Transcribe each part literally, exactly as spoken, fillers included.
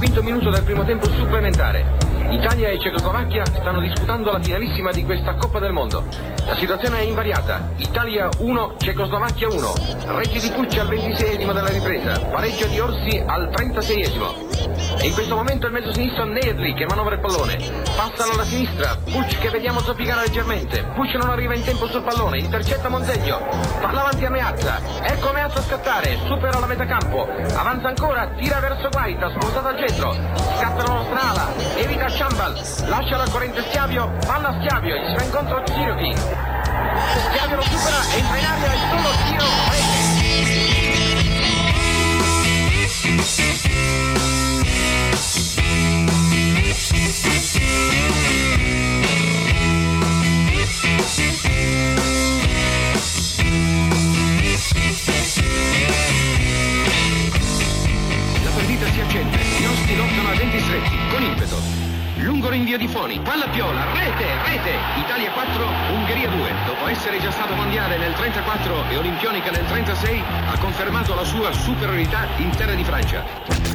quinto minuto del primo tempo supplementare. Italia e Cecoslovacchia stanno disputando la finalissima di questa Coppa del Mondo. La situazione è invariata. Italia uno, Cecoslovacchia uno. Reti di Pucci al ventiseiesimo della ripresa. Pareggio di Orsi al trentaseiesimo. E in questo momento il mezzo sinistro Nedli che manovra il pallone. Passano alla sinistra. Pucci che vediamo zoppicare leggermente. Pucci non arriva in tempo sul pallone. Intercetta Monteglio. Palla avanti a Meazza. Ecco Meazza scattare. Supera la metà campo. Avanza ancora. Tira verso Guaita. Spostata al centro. Scattano la nostra ala. Evita Ciambal, lascia la corrente Schiavio, palla a Schiavio, gli si va incontro Cirochi. Schiavio lo supera, entra in aria e solo tiro La partita si accende, i nostri lottano a denti stretti, con impeto. Lungo rinvio di Foni, palla Piola, rete, rete, Italia quattro, Ungheria due. Dopo essere già stato mondiale nel trentaquattro e olimpionica nel trentasei, ha confermato la sua superiorità in terra di Francia.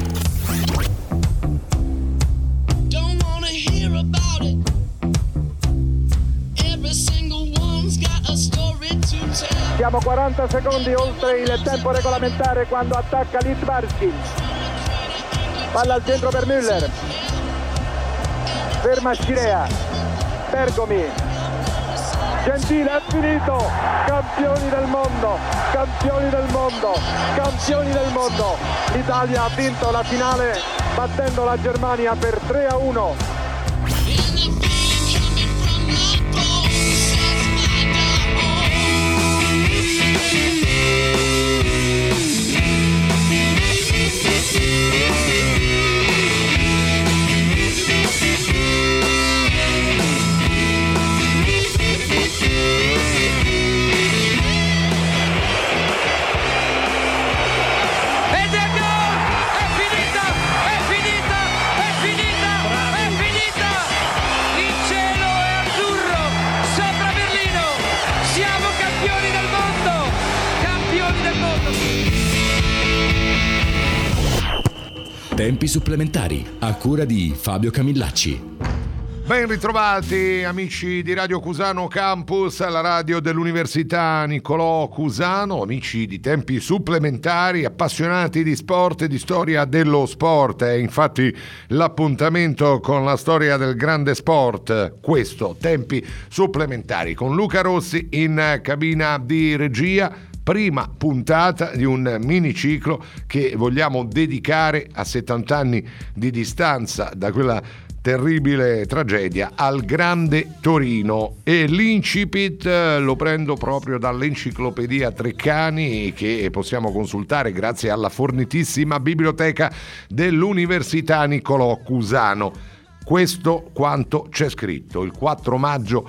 Siamo quaranta secondi oltre il tempo regolamentare quando attacca Littbarski. Palla al centro per Müller. Ferma Scirea, Bergomi, Gentile, è finito, campioni del mondo, campioni del mondo, campioni del mondo. L'Italia ha vinto la finale battendo la Germania per tre a uno. Tempi supplementari a cura di Fabio Camillacci. Ben ritrovati amici di Radio Cusano Campus, la radio dell'Università Niccolò Cusano, amici di Tempi Supplementari, appassionati di sport e di storia dello sport. È infatti l'appuntamento con la storia del grande sport, questo Tempi Supplementari, con Luca Rossi in cabina di regia. Prima puntata di un miniciclo che vogliamo dedicare a settanta anni di distanza da quella terribile tragedia al Grande Torino, e l'incipit lo prendo proprio dall'enciclopedia Treccani che possiamo consultare grazie alla fornitissima biblioteca dell'Università Niccolò Cusano. Questo quanto c'è scritto. Il quattro maggio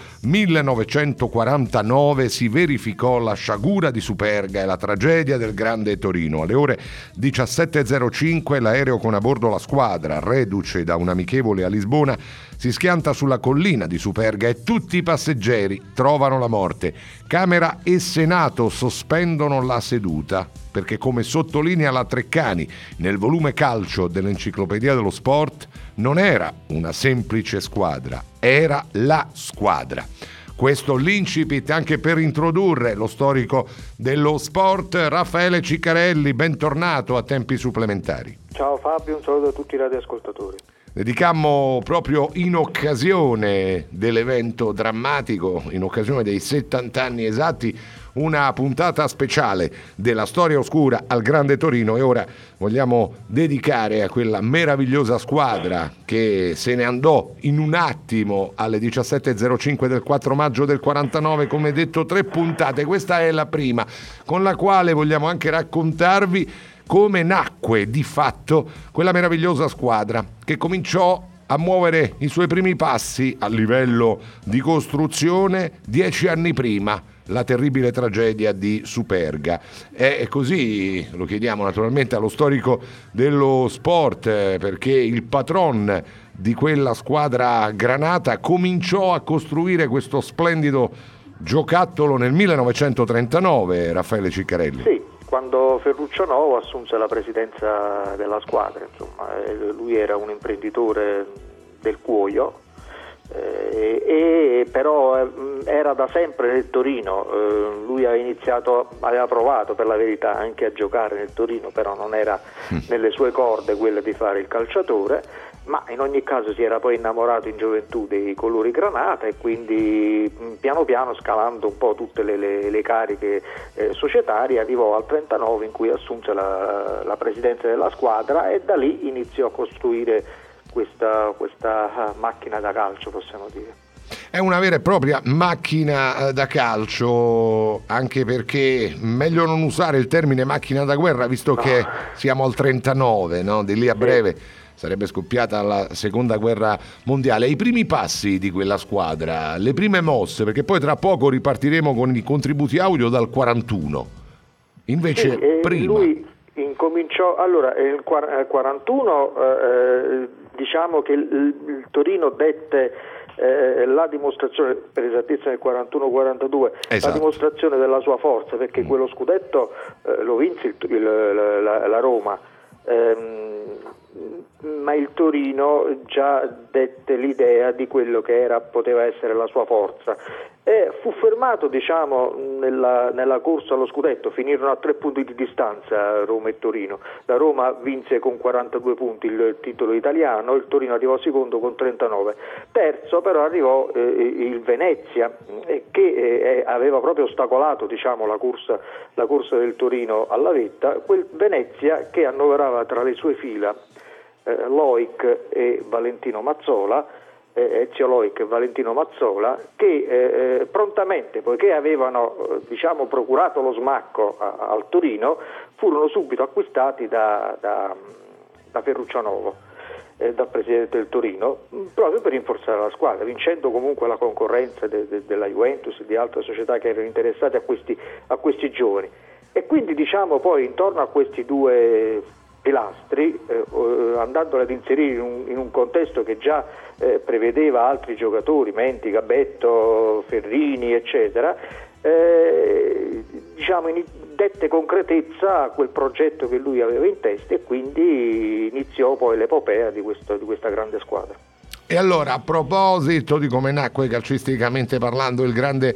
millenovecentoquarantanove si verificò la sciagura di Superga e la tragedia del Grande Torino. Alle ore diciassette e zero cinque l'aereo con a bordo la squadra, reduce da un amichevole a Lisbona, si schianta sulla collina di Superga e tutti i passeggeri trovano la morte. Camera e Senato sospendono la seduta perché, come sottolinea la Treccani nel volume calcio dell'Enciclopedia dello Sport, non era una semplice squadra, era la squadra. Questo l'incipit anche per introdurre lo storico dello sport Raffaele Ciccarelli. Bentornato a Tempi Supplementari. Ciao Fabio, un saluto a tutti i radioascoltatori. Dedicammo proprio in occasione dell'evento drammatico, in occasione dei settanta anni esatti, una puntata speciale della storia oscura al Grande Torino, e ora vogliamo dedicare a quella meravigliosa squadra che se ne andò in un attimo alle diciassette e zero cinque del quattro maggio del quarantanove, come detto, tre puntate. Questa è la prima, con la quale vogliamo anche raccontarvi come nacque di fatto quella meravigliosa squadra che cominciò a muovere i suoi primi passi a livello di costruzione dieci anni prima, la terribile tragedia di Superga. E così lo chiediamo naturalmente allo storico dello sport, perché il patron di quella squadra granata cominciò a costruire questo splendido giocattolo nel millenovecentotrentanove, Raffaele Ciccarelli. Sì. quando Ferruccio Novo assunse la presidenza della squadra, insomma, lui era un imprenditore del cuoio, eh, e però eh, era da sempre nel Torino. Eh, lui aveva iniziato, aveva provato per la verità anche a giocare nel Torino, però non era nelle sue corde quella di fare il calciatore, ma in ogni caso si era poi innamorato in gioventù dei colori granata e quindi piano piano, scalando un po' tutte le, le, le cariche eh, societarie, arrivò al trentanove in cui assunse la, la presidenza della squadra, e da lì iniziò a costruire questa, questa macchina da calcio, possiamo dire. È una vera e propria macchina da calcio, anche perché meglio non usare il termine macchina da guerra, visto no. che siamo al trentanove, no? Di lì a breve sì. sarebbe scoppiata la seconda guerra mondiale. I primi passi di quella squadra, le prime mosse, perché poi tra poco ripartiremo con i contributi audio dal quarantuno. Invece sì, prima lui incominciò, allora nel quarantuno eh, diciamo che il, il Torino dette eh, la dimostrazione, per esattezza nel quarantuno quarantadue, esatto. la dimostrazione della sua forza, perché mm. quello scudetto eh, lo vinse il, il, la, la Roma. Ehm, ma il Torino già dette l'idea di quello che era, poteva essere la sua forza, e fu fermato, diciamo, nella, nella corsa allo scudetto. Finirono a tre punti di distanza Roma e Torino. La Roma vinse con quarantadue punti il titolo italiano, il Torino arrivò secondo con trentanove. Terzo però arrivò eh, il Venezia, eh, che eh, aveva proprio ostacolato, diciamo, la corsa, la corsa del Torino alla vetta, quel Venezia che annoverava tra le sue fila eh, Loic e Valentino Mazzola, eh, Ezio Loic e Valentino Mazzola, che eh, prontamente, poiché avevano eh, diciamo procurato lo smacco a, al Torino, furono subito acquistati da, da, da Ferruccio Novo, eh, dal presidente del Torino, proprio per rinforzare la squadra, vincendo comunque la concorrenza de, de, della Juventus e di altre società che erano interessate a questi, a questi giovani. E quindi, diciamo, poi intorno a questi due pilastri, eh, andandoli ad inserire in un, in un contesto che già eh, prevedeva altri giocatori, Menti, Gabetto, Ferrini, eccetera, eh, diciamo in, dette concretezza a quel progetto che lui aveva in testa, e quindi iniziò poi l'epopea di, questo, di questa grande squadra. E allora, a proposito di come nacque calcisticamente parlando il grande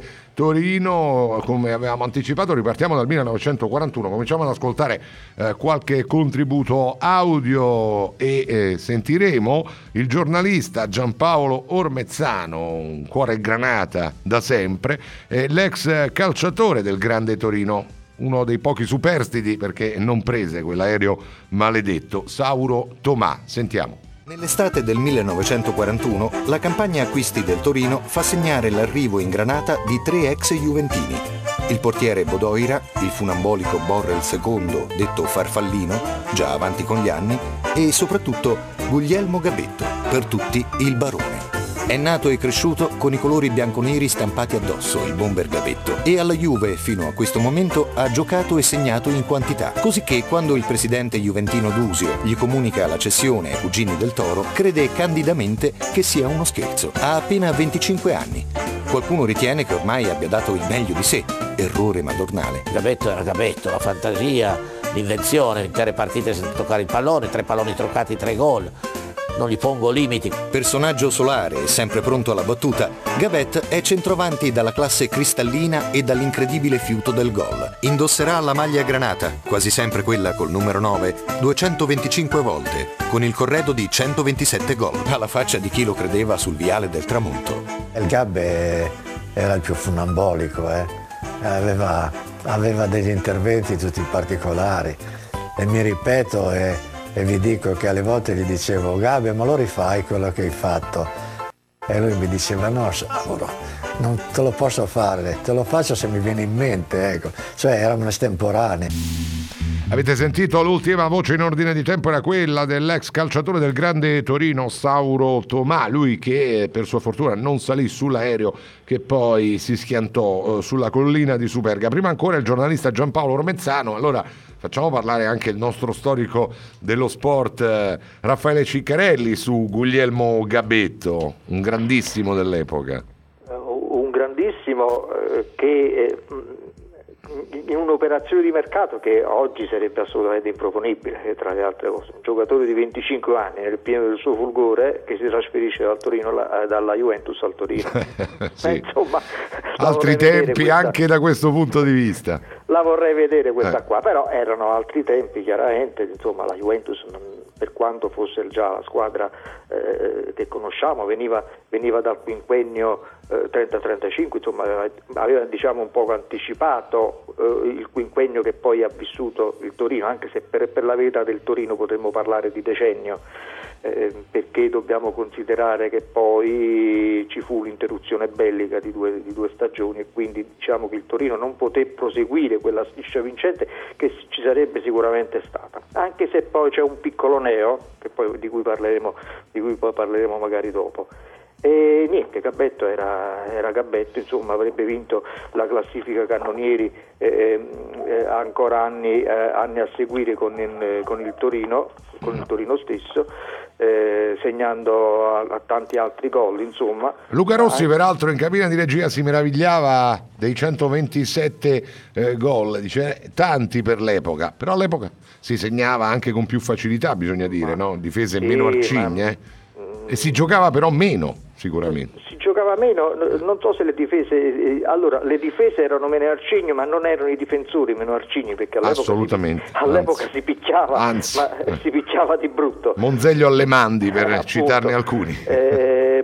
Torino, come avevamo anticipato, ripartiamo dal millenovecentoquarantuno, cominciamo ad ascoltare eh, qualche contributo audio e eh, sentiremo il giornalista Giampaolo Ormezzano, un cuore granata da sempre, eh, l'ex calciatore del grande Torino, uno dei pochi superstiti perché non prese quell'aereo maledetto, Sauro Tomà. Sentiamo. Nell'estate del millenovecentoquarantuno la campagna acquisti del Torino fa segnare l'arrivo in Granata di tre ex juventini: il portiere Bodoira, il funambolico Borrell secondo, detto Farfallino, già avanti con gli anni, e soprattutto Guglielmo Gabetto, per tutti il Barone. È nato e cresciuto con i colori bianconeri stampati addosso, il bomber Gabetto, e alla Juve fino a questo momento ha giocato e segnato in quantità, così che quando il presidente juventino Dusio gli comunica la cessione ai cugini del Toro, crede candidamente che sia uno scherzo. Ha appena venticinque anni. Qualcuno ritiene che ormai abbia dato il meglio di sé. Errore madornale. Gabetto era Gabetto, la fantasia, l'invenzione, intere partite senza toccare il pallone, tre palloni troccati, tre gol. Non gli pongo limiti. Personaggio solare e sempre pronto alla battuta, Gabet è centroavanti dalla classe cristallina e dall'incredibile fiuto del gol. Indosserà la maglia granata, quasi sempre quella col numero nove, duecentoventicinque volte, con il corredo di centoventisette gol, alla faccia di chi lo credeva sul viale del tramonto. Il Gabbe era il più funambolico, eh? aveva, aveva degli interventi tutti particolari, e mi ripeto e... E vi dico che alle volte gli dicevo: Gabbe, ma lo rifai quello che hai fatto? E lui mi diceva: no, Sauro, non te lo posso fare, te lo faccio se mi viene in mente, ecco. Cioè erano estemporanee. Avete sentito l'ultima voce in ordine di tempo, era quella dell'ex calciatore del grande Torino, Sauro Tomà, lui che per sua fortuna non salì sull'aereo che poi si schiantò sulla collina di Superga. Prima ancora il giornalista Giampaolo Ormezzano. Allora facciamo parlare anche il nostro storico dello sport eh, Raffaele Ciccarelli su Guglielmo Gabetto, un grandissimo dell'epoca. Un grandissimo eh, che... Eh, in un'operazione di mercato che oggi sarebbe assolutamente improponibile, tra le altre cose. Un giocatore di venticinque anni nel pieno del suo fulgore che si trasferisce dal Torino, dalla Juventus al Torino. Sì. Eh, insomma, altri tempi questa, anche da questo punto di vista. La vorrei vedere questa eh. qua, però erano altri tempi chiaramente, insomma la Juventus non, per quanto fosse già la squadra eh, che conosciamo, veniva, veniva dal quinquennio eh, trenta trentacinque, insomma aveva, aveva diciamo un poco anticipato eh, il quinquennio che poi ha vissuto il Torino, anche se per, per la verità del Torino potremmo parlare di decennio, eh, perché dobbiamo considerare che poi ci fu l'interruzione bellica di due, di due stagioni e quindi diciamo che il Torino non poté proseguire quella striscia vincente che ci sarebbe sicuramente stata, anche se poi c'è un piccolo neo che poi, di cui parleremo di cui poi parleremo magari dopo. E niente, Gabetto era, era Gabetto, insomma avrebbe vinto la classifica cannonieri eh, eh, ancora anni, eh, anni a seguire con il, con il Torino, con il Torino stesso, eh, segnando a, a tanti altri gol, insomma. Luca Rossi eh, peraltro in cabina di regia si meravigliava dei centoventisette eh, gol, dice tanti per l'epoca, però all'epoca si segnava anche con più facilità, bisogna dire, ma, no? Difese sì, meno arcigne, ma, eh? E si giocava però meno, sicuramente. Si giocava meno, non so se le difese, allora le difese erano meno arcigni, ma non erano i difensori meno arcigni, perché all'epoca, assolutamente, si, all'epoca anzi, si picchiava, anzi, ma eh. si picchiava di brutto. Monzeglio alle mandi, per eh, citarne alcuni. Eh,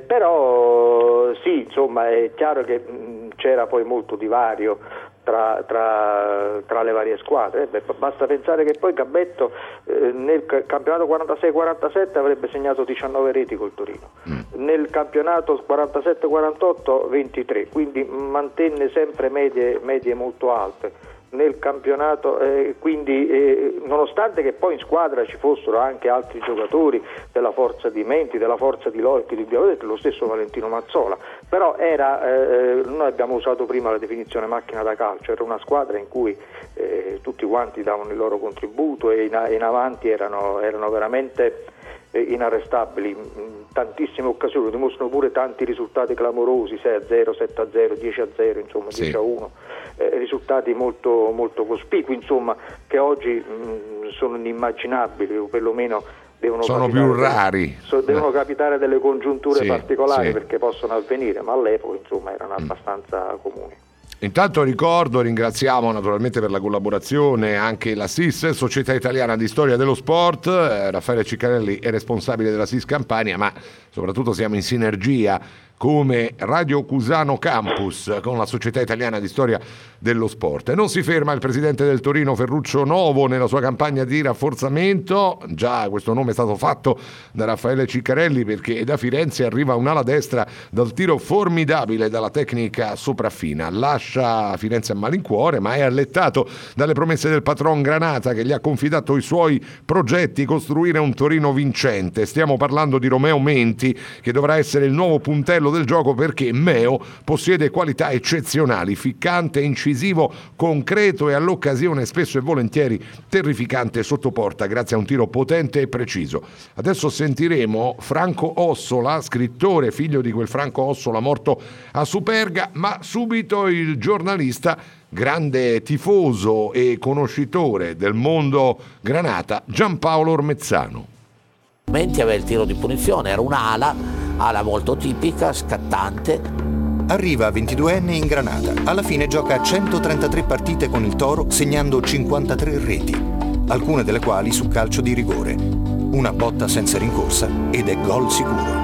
però sì, insomma è chiaro che mh, c'era poi molto divario Tra, tra, tra le varie squadre. Beh, basta pensare che poi Gabetto eh, nel campionato quarantasei quarantasette avrebbe segnato diciannove reti col Torino, mm. nel campionato quarantasette quarantotto ventitré, quindi mantenne sempre medie, medie molto alte nel campionato, eh, quindi eh, nonostante che poi in squadra ci fossero anche altri giocatori della forza di Menti, della forza di Loic, di Biavedete, lo stesso Valentino Mazzola, però era, eh, noi abbiamo usato prima la definizione macchina da calcio, era una squadra in cui eh, tutti quanti davano il loro contributo e in, in avanti erano, erano veramente eh, inarrestabili, in tantissime occasioni, lo dimostrano pure tanti risultati clamorosi, sei a zero, sette a zero, dieci a zero, insomma sì. dieci a uno. Eh, risultati molto, molto cospicui, insomma, che oggi mh, sono inimmaginabili o perlomeno devono sono più rari, so, devono eh. capitare delle congiunture sì, particolari sì. perché possono avvenire, ma all'epoca insomma erano mm. abbastanza comuni. Intanto ricordo, ringraziamo naturalmente per la collaborazione anche la S I S, Società Italiana di Storia dello Sport. eh, Raffaele Ciccarelli è responsabile della S I S Campania, ma soprattutto siamo in sinergia come Radio Cusano Campus con la Società Italiana di Storia dello Sport. E non si ferma il presidente del Torino Ferruccio Novo nella sua campagna di rafforzamento, già questo nome è stato fatto da Raffaele Ciccarelli, perché da Firenze arriva un'ala destra dal tiro formidabile, dalla tecnica sopraffina, lascia Firenze a malincuore ma è allettato dalle promesse del patron Granata che gli ha confidato i suoi progetti, costruire un Torino vincente. Stiamo parlando di Romeo Menti, che dovrà essere il nuovo puntello del gioco, perché Meo possiede qualità eccezionali, ficcante, incisivo, concreto e all'occasione spesso e volentieri terrificante sotto porta grazie a un tiro potente e preciso. Adesso sentiremo Franco Ossola, scrittore, figlio di quel Franco Ossola morto a Superga, ma subito il giornalista, grande tifoso e conoscitore del mondo Granata, Giampaolo Ormezzano. Menti aveva il tiro di punizione, era un'ala, ala molto tipica, scattante. Arriva ventiduenne in Granata, alla fine gioca centotrentatré partite con il Toro, segnando cinquantatré reti, alcune delle quali su calcio di rigore. Una botta senza rincorsa ed è gol sicuro.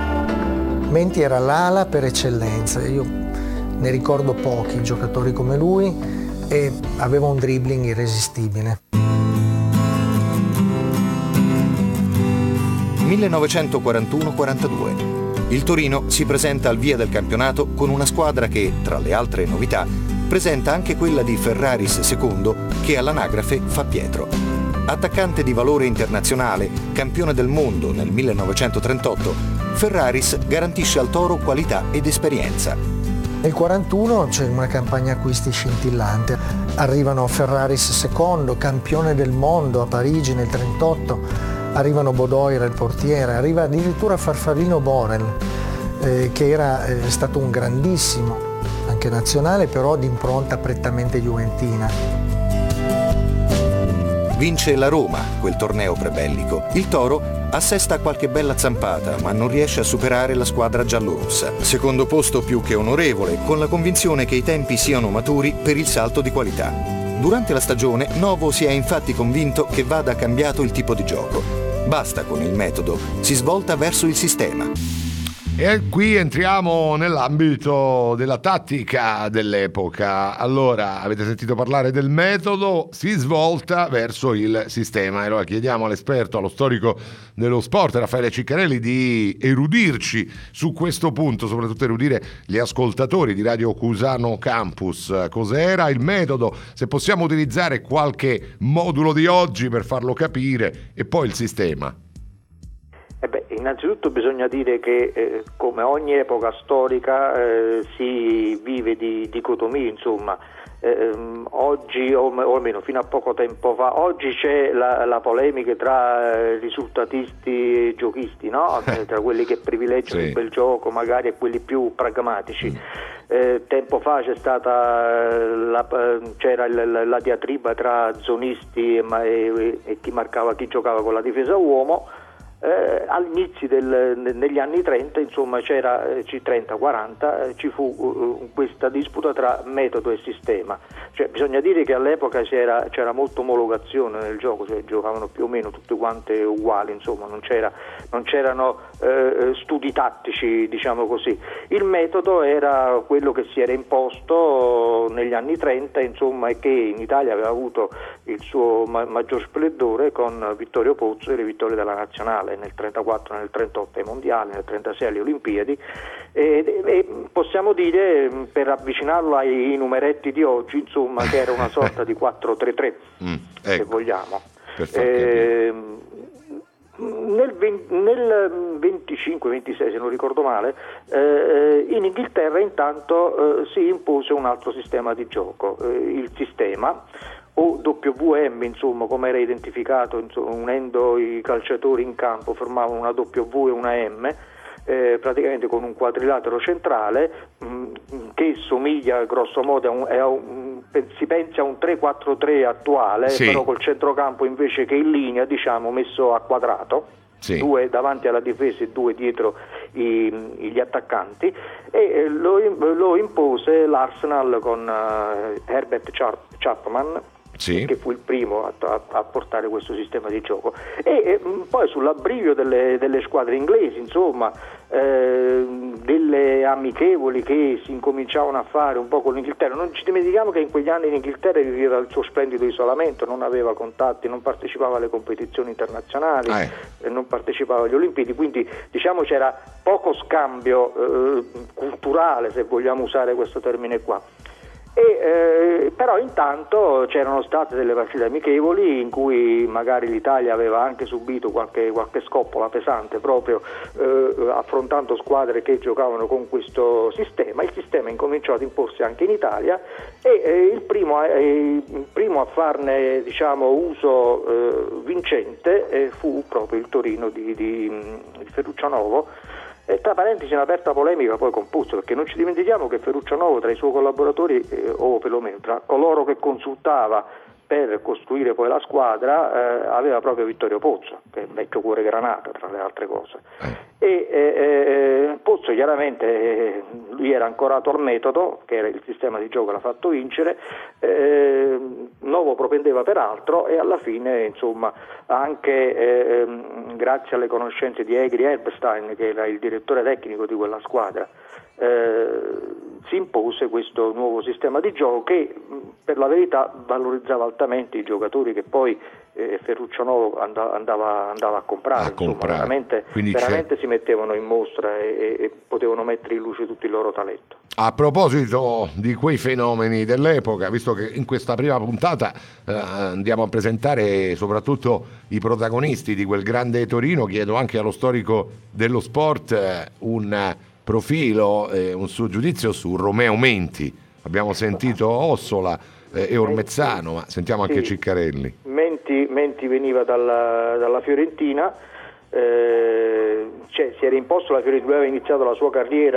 Menti era l'ala per eccellenza, io ne ricordo pochi giocatori come lui e aveva un dribbling irresistibile. millenovecentoquarantuno quarantadue. Il Torino si presenta al via del campionato con una squadra che, tra le altre novità, presenta anche quella di Ferraris secondo, che all'anagrafe fa Pietro. Attaccante di valore internazionale, campione del mondo nel millenovecentotrentotto, Ferraris garantisce al Toro qualità ed esperienza. Nel quarantuno c'è una campagna acquisti scintillante. Arrivano Ferraris secondo, campione del mondo a Parigi nel trentotto. Arrivano Bodoira, il portiere, arriva addirittura Farfallino Borel, eh, che era eh, stato un grandissimo, anche nazionale, però di impronta prettamente juventina. Vince la Roma, quel torneo prebellico. Il Toro assesta qualche bella zampata, ma non riesce a superare la squadra giallorossa. Secondo posto più che onorevole, con la convinzione che i tempi siano maturi per il salto di qualità. Durante la stagione, Novo si è infatti convinto che vada cambiato il tipo di gioco. Basta con il metodo, si svolta verso il sistema. E qui entriamo nell'ambito della tattica dell'epoca. Allora, avete sentito parlare del metodo, si svolta verso il sistema. E allora chiediamo all'esperto, allo storico dello sport, Raffaele Ciccarelli, di erudirci su questo punto, soprattutto erudire gli ascoltatori di Radio Cusano Campus. Cos'era il metodo? Se possiamo utilizzare qualche modulo di oggi per farlo capire, e poi il sistema. Eh beh, innanzitutto bisogna dire che eh, come ogni epoca storica eh, si vive di dicotomie, insomma. Eh, oggi, o, o almeno fino a poco tempo fa, oggi c'è la, la polemica tra eh, risultatisti e giochisti, no? Tra quelli che privilegiano sì. il bel gioco magari e quelli più pragmatici. Mm. Eh, tempo fa c'è stata la, c'era la, la diatriba tra zonisti e, e, e chi marcava, chi giocava con la difesa uomo. Eh, all'inizio del, negli anni trenta, insomma, c'era eh, trenta quaranta, eh, ci fu uh, questa disputa tra metodo e sistema. Cioè, bisogna dire che all'epoca c'era, c'era molta omologazione nel gioco, cioè giocavano più o meno tutte quante uguali, insomma, non, c'era, non c'erano eh, studi tattici, diciamo così. Il metodo era quello che si era imposto negli anni trenta, insomma, e che in Italia aveva avuto il suo ma- maggior splendore con Vittorio Pozzo e le vittorie della nazionale nel trentaquattro, nel trentotto ai mondiali, nel trentasei alle Olimpiadi, e, e possiamo dire, per avvicinarlo ai numeretti di oggi, insomma, che era una sorta di quattro tre tre, mm, ecco, se vogliamo. Eh, nel, nel venticinque ventisei, se non ricordo male, eh, in Inghilterra intanto eh, si impose un altro sistema di gioco, eh, il sistema o W M, insomma, come era identificato, insomma, unendo i calciatori in campo formavano una W e una M, eh, praticamente con un quadrilatero centrale mh, che somiglia grosso modo a un, a un, si pensa a un tre quattro tre attuale, sì. Però col centrocampo invece che in linea, diciamo, messo a quadrato. Sì. Due davanti alla difesa e due dietro i, gli attaccanti, e eh, lo, lo impose l'Arsenal con uh, Herbert Chapman, sì. che fu il primo a, a, a portare questo sistema di gioco, e, e poi sull'abbrivio delle, delle squadre inglesi, insomma, eh, delle amichevoli che si incominciavano a fare un po' con l'Inghilterra. Non ci dimentichiamo che in quegli anni l'Inghilterra viveva il suo splendido isolamento, non aveva contatti, non partecipava alle competizioni internazionali, eh. non partecipava alle Olimpiadi, quindi diciamo c'era poco scambio eh, culturale, se vogliamo usare questo termine qua. E, eh, però intanto c'erano state delle partite amichevoli in cui magari l'Italia aveva anche subito qualche, qualche scoppola pesante proprio eh, affrontando squadre che giocavano con questo sistema. Il sistema incominciò ad imporsi anche in Italia e eh, il, primo, eh, il primo a farne, diciamo, uso eh, vincente eh, fu proprio il Torino di, di, di Ferruccio Novo. E tra parentesi un'aperta polemica poi con Pozzo, perché non ci dimentichiamo che Ferruccio Novo tra i suoi collaboratori, eh, o perlomeno tra coloro che consultava per costruire poi la squadra, eh, aveva proprio Vittorio Pozzo, che è il vecchio cuore granata tra le altre cose. E eh, eh, Pozzo chiaramente, eh, lui era ancorato al metodo, che era il sistema di gioco che l'ha fatto vincere, eh, Novo propendeva per altro, e alla fine, insomma, anche eh, grazie alle conoscenze di Egri Erbstein, che era il direttore tecnico di quella squadra, eh, si impose questo nuovo sistema di gioco che per la verità valorizzava altamente i giocatori che poi eh, Ferruccio Novo andava, andava, andava a comprare, a insomma, comprare. veramente, veramente si mettevano in mostra e, e potevano mettere in luce tutto il loro talento. A proposito di quei fenomeni dell'epoca, visto che in questa prima puntata eh, andiamo a presentare soprattutto i protagonisti di quel grande Torino, chiedo anche allo storico dello sport eh, un profilo, eh, un suo giudizio su Romeo Menti. Abbiamo sentito Ossola eh, e Ormezzano, ma sentiamo anche sì. Ciccarelli. Menti, Menti veniva dalla, dalla Fiorentina, eh, cioè si era imposto la Fiorentina, aveva iniziato la sua carriera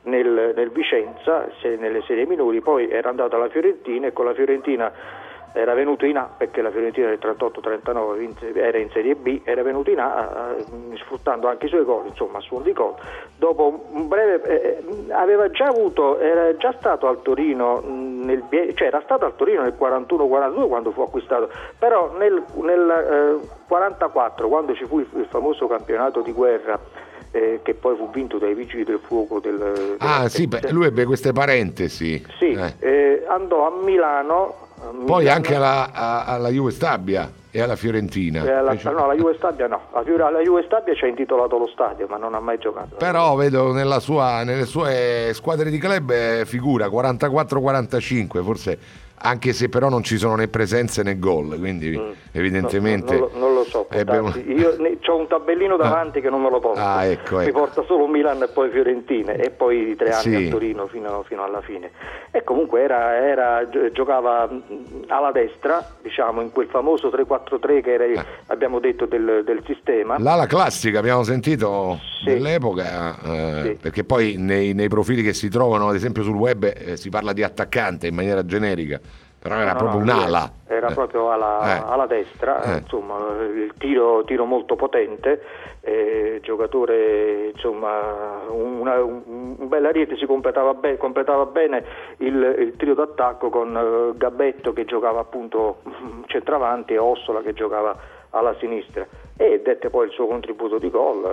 nel, nel Vicenza, se, nelle serie minori, poi era andato alla Fiorentina e con la Fiorentina era venuto in A, perché la Fiorentina del trentotto trentanove era in Serie B, era venuto in A eh, sfruttando anche i suoi gol, insomma a suon di gol. Dopo un breve eh, aveva già avuto, era già stato al Torino nel, cioè era stato al Torino nel quarantuno quarantadue quando fu acquistato, però nel, nel eh, quarantaquattro, quando ci fu il, il famoso campionato di guerra, Eh, che poi fu vinto dai Vigili del Fuoco del, ah sì, beh, lui ebbe queste parentesi, sì, eh. Eh, andò a Milano, a poi Milano, anche alla, a, alla Juve Stabia e alla Fiorentina, eh, alla, Fece... no la Juve Stabia no, la, alla Juve Stabia ci ha intitolato lo stadio ma non ha mai giocato, però vedo nella sua, nelle sue squadre di club eh, figura quarantaquattro quarantacinque, forse, anche se però non ci sono né presenze né gol, quindi mm. evidentemente no, no, non, lo, non lo so, abbiamo... io ho un tabellino davanti ah. che non me lo porta, ah, ecco, ecco. mi porta solo Milan e poi Fiorentina e poi tre anni sì. a Torino fino, fino alla fine, e comunque era, era, giocava alla destra, diciamo in quel famoso tre quattro tre che era, ah. abbiamo detto del, del sistema, l'ala classica abbiamo sentito sì. dell'epoca, eh, sì. perché poi nei, nei profili che si trovano ad esempio sul web eh, si parla di attaccante in maniera generica, però era no, proprio no, un'ala, era eh. proprio alla, eh. alla destra, eh. insomma il tiro, tiro molto potente, eh, giocatore, insomma una, un, un bel ariete, si completava, be- completava bene il, il trio d'attacco con uh, Gabetto che giocava appunto centravanti e Ossola che giocava alla sinistra, e dette poi il suo contributo di gol,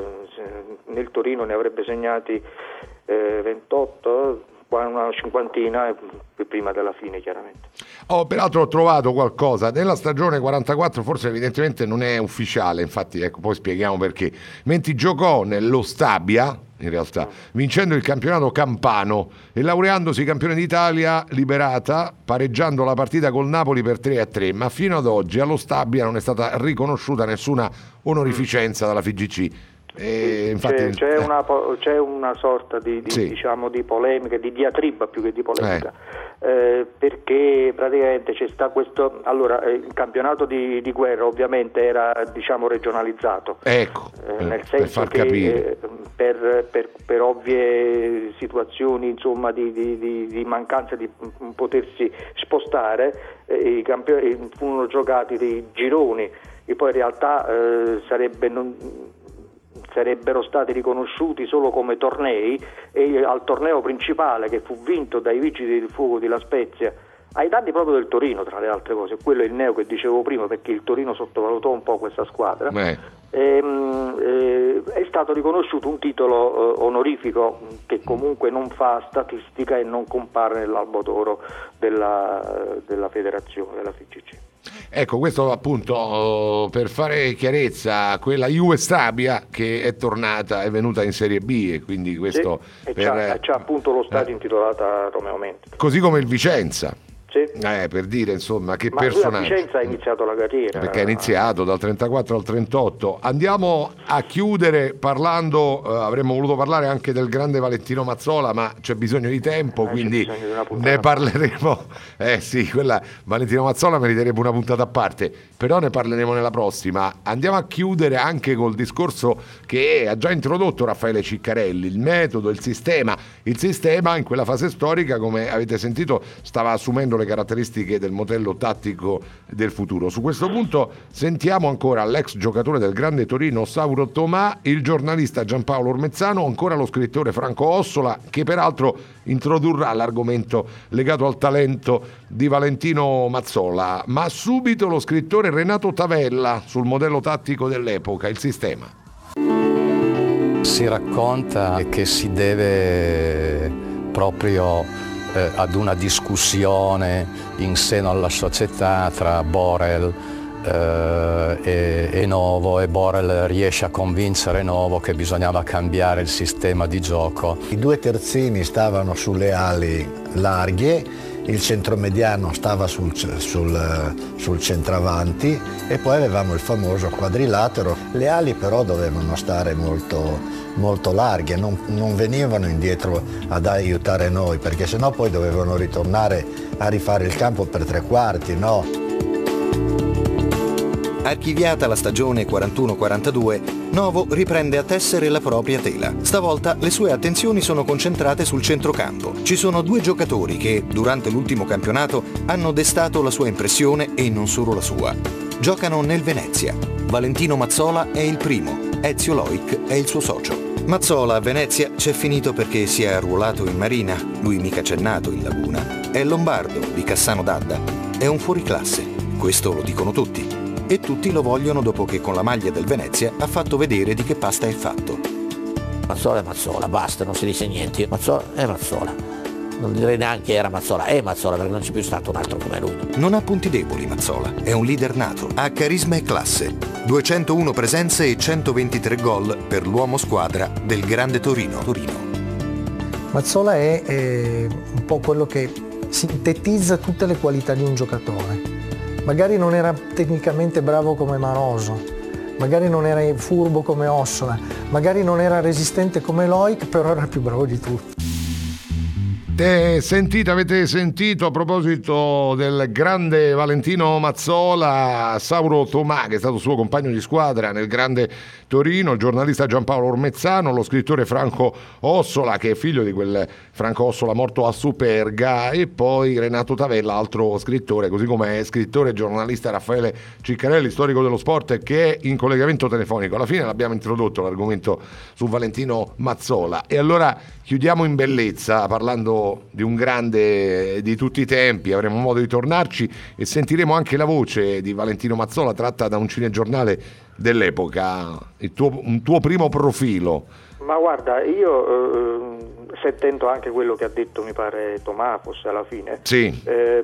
eh, nel Torino ne avrebbe segnati eh, ventotto, una cinquantina prima della fine chiaramente. Oh, peraltro ho trovato qualcosa nella stagione quarantaquattro, forse evidentemente non è ufficiale, infatti ecco poi spieghiamo perché. Menti giocò nello Stabia in realtà, mm. vincendo il campionato campano e laureandosi campione d'Italia liberata, pareggiando la partita col Napoli per tre a tre, ma fino ad oggi allo Stabia non è stata riconosciuta nessuna onorificenza dalla F I G C. E infatti, c'è, c'è, eh. una, c'è una sorta di, di, sì. diciamo, di polemica, di diatriba più che di polemica, eh. Eh, perché praticamente c'è sta questo, allora eh, il campionato di, di guerra ovviamente era diciamo regionalizzato, ecco, eh, nel senso per far che capire. Eh, per, per, per ovvie situazioni insomma di, di, di, di mancanza di potersi spostare, eh, i campioni furono giocati dei gironi e poi in realtà eh, sarebbe non sarebbero stati riconosciuti solo come tornei, e al torneo principale che fu vinto dai Vigili del Fuoco di La Spezia ai danni proprio del Torino, tra le altre cose, quello è il neo che dicevo prima, perché il Torino sottovalutò un po' questa squadra, e, e, è stato riconosciuto un titolo eh, onorifico che comunque non fa statistica e non compare nell'albo d'oro della, della federazione, della F I G C. Ecco, questo appunto per fare chiarezza, quella Juve Stabia che è tornata, è venuta in Serie B, e quindi questo sì, e per, c'ha, c'ha appunto lo stadio eh, intitolato a Romeo Menti. Così come il Vicenza. Sì. Eh, per dire insomma che ma personaggio. Ma Vicenza ha iniziato la carriera. Perché ha iniziato dal trentaquattro al trentotto. Andiamo a chiudere parlando, eh, avremmo voluto parlare anche del grande Valentino Mazzola, ma c'è bisogno di tempo, eh, quindi di ne parleremo. Eh sì, quella Valentino Mazzola meriterebbe una puntata a parte, però ne parleremo nella prossima. Andiamo a chiudere anche col discorso che ha già introdotto Raffaele Ciccarelli, il metodo, il sistema. Il sistema in quella fase storica, come avete sentito, stava assumendo le caratteristiche del modello tattico del futuro. Su questo punto sentiamo ancora l'ex giocatore del Grande Torino Sauro Tomà, il giornalista Giampaolo Ormezzano, ancora lo scrittore Franco Ossola, che peraltro introdurrà l'argomento legato al talento di Valentino Mazzola, ma subito lo scrittore Renato Tavella sul modello tattico dell'epoca, il sistema. Si racconta che si deve proprio Eh, ad una discussione in seno alla società tra Borel eh, e, e Novo, e Borel riesce a convincere Novo che bisognava cambiare il sistema di gioco. I due terzini stavano sulle ali larghe, il centromediano stava sul, sul, sul centravanti e poi avevamo il famoso quadrilatero. Le ali però dovevano stare molto molto larghe, non, non venivano indietro ad aiutare noi, perché sennò poi dovevano ritornare a rifare il campo per tre quarti, no? Archiviata la stagione quarantuno quarantadue, Novo riprende a tessere la propria tela. Stavolta le sue attenzioni sono concentrate sul centrocampo. Ci sono due giocatori che, durante l'ultimo campionato, hanno destato la sua impressione e non solo la sua. Giocano nel Venezia. Valentino Mazzola è il primo, Ezio Loic è il suo socio. Mazzola a Venezia c'è finito perché si è arruolato in Marina, lui mica c'è nato in Laguna. È lombardo, di Cassano d'Adda. È un fuoriclasse, questo lo dicono tutti. E tutti lo vogliono dopo che con la maglia del Venezia ha fatto vedere di che pasta è fatto. Mazzola è Mazzola, basta, non si dice niente. Mazzola è Mazzola. Non direi neanche era Mazzola, è Mazzola perché non c'è più stato un altro come lui. Non ha punti deboli Mazzola, è un leader nato, ha carisma e classe. duecentouno presenze e centoventitré gol per l'uomo squadra del grande Torino. Torino. Mazzola è, è un po' quello che sintetizza tutte le qualità di un giocatore. Magari non era tecnicamente bravo come Maroso, magari non era furbo come Ossola, magari non era resistente come Loic, però era più bravo di tutti. Avete sentito, avete sentito a proposito del grande Valentino Mazzola, Sauro Tomà, che è stato suo compagno di squadra nel grande Torino, il giornalista Giampaolo Ormezzano, lo scrittore Franco Ossola, che è figlio di quel Franco Ossola morto a Superga, e poi Renato Tavella, altro scrittore, così come è scrittore e giornalista Raffaele Ciccarelli, storico dello sport, che è in collegamento telefonico. Alla fine l'abbiamo introdotto l'argomento su Valentino Mazzola, e allora chiudiamo in bellezza parlando di un grande di tutti i tempi. Avremo modo di tornarci e sentiremo anche la voce di Valentino Mazzola tratta da un cinegiornale dell'epoca, il tuo, un tuo primo profilo. Ma guarda, io eh, sentendo anche quello che ha detto, mi pare Tomà fosse alla fine, sì. eh,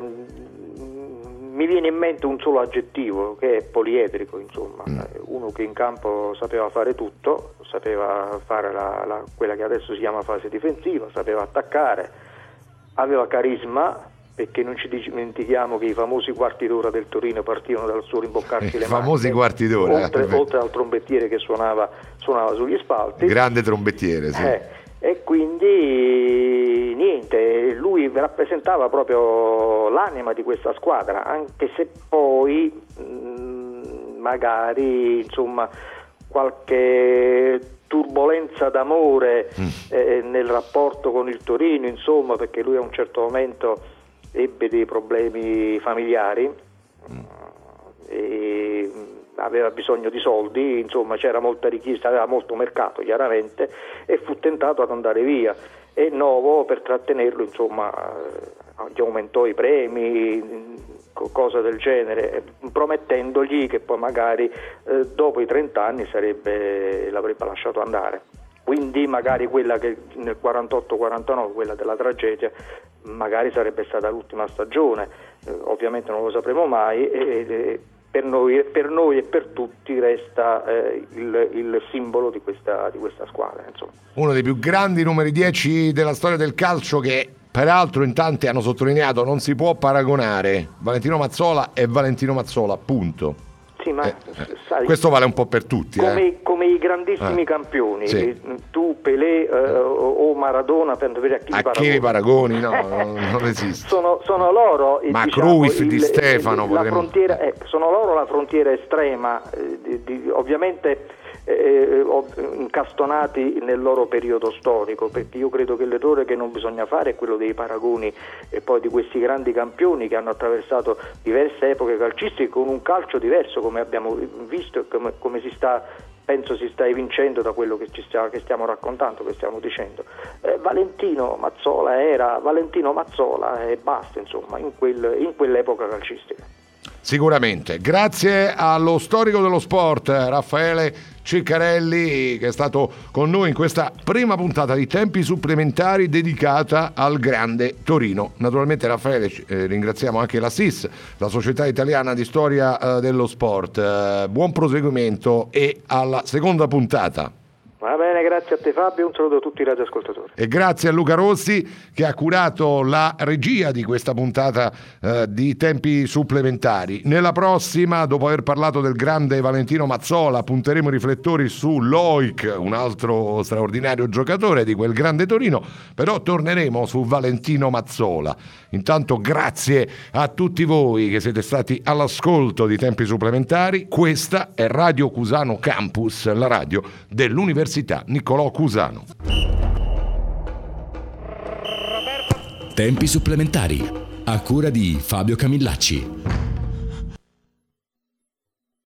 mi viene in mente un solo aggettivo, che è poliedrico, insomma. Mm. Uno che in campo sapeva fare tutto, sapeva fare la, la, quella che adesso si chiama fase difensiva, sapeva attaccare, aveva carisma, perché non ci dimentichiamo che i famosi quarti d'ora del Torino partivano dal suo rimboccarsi I le famosi mani, quarti d'ora, oltre, oltre al trombettiere che suonava, suonava sugli spalti, grande trombettiere, sì. eh, e quindi niente, lui rappresentava proprio l'anima di questa squadra, anche se poi mh, magari insomma qualche turbolenza d'amore mm. eh, nel rapporto con il Torino, insomma, perché lui a un certo momento ebbe dei problemi familiari mm. e aveva bisogno di soldi, insomma c'era molta richiesta, aveva molto mercato chiaramente, e fu tentato ad andare via, e Novo per trattenerlo insomma gli aumentò i premi, cosa del genere, promettendogli che poi magari eh, dopo i trenta anni sarebbe, l'avrebbe lasciato andare. Quindi magari quella che nel quarantotto quarantanove, quella della tragedia, magari sarebbe stata l'ultima stagione, eh, ovviamente non lo sapremo mai, e, e per noi, per noi e per tutti resta eh, il, il simbolo di questa, di questa squadra, insomma. Uno dei più grandi numeri dieci della storia del calcio, che peraltro in tanti hanno sottolineato non si può paragonare Valentino Mazzola e Valentino Mazzola, punto. Sì, ma eh, sai, questo vale un po' per tutti. Come, eh. come i grandissimi eh. campioni, sì. tu, Pelé eh, o Maradona, per vedere a chi a paragoni. chi paragoni, no, non esiste. Sono, sono loro, ma diciamo, Cruyff, il, Di Stefano, il, la frontiera, eh, sono loro la frontiera estrema, eh, di, di, ovviamente eh, incastonati nel loro periodo storico, perché io credo che l'errore che non bisogna fare è quello dei paragoni e poi di questi grandi campioni che hanno attraversato diverse epoche calcistiche con un calcio diverso, come abbiamo visto e come, come si sta, penso si sta evincendo da quello che, ci stiamo, che stiamo raccontando, che stiamo dicendo. Eh, Valentino Mazzola era Valentino Mazzola e basta, insomma, in, quel, in quell'epoca calcistica. Sicuramente. Grazie allo storico dello sport Raffaele Ciccarelli, che è stato con noi in questa prima puntata di Tempi Supplementari dedicata al grande Torino. Naturalmente, Raffaele, eh, ringraziamo anche la S I S, la Società Italiana di Storia eh, dello Sport. Eh, buon proseguimento e alla seconda puntata. Va bene, grazie. grazie a te Fabio, un saluto a tutti i radioascoltatori. E grazie a Luca Rossi che ha curato la regia di questa puntata eh, di Tempi Supplementari. Nella prossima, dopo aver parlato del grande Valentino Mazzola, punteremo i riflettori su Loic, un altro straordinario giocatore di quel grande Torino, però torneremo su Valentino Mazzola. Intanto grazie a tutti voi che siete stati all'ascolto di Tempi Supplementari. Questa è Radio Cusano Campus, la radio dell'Università Niccolò Cusano. Tempi Supplementari, a cura di Fabio Camillacci.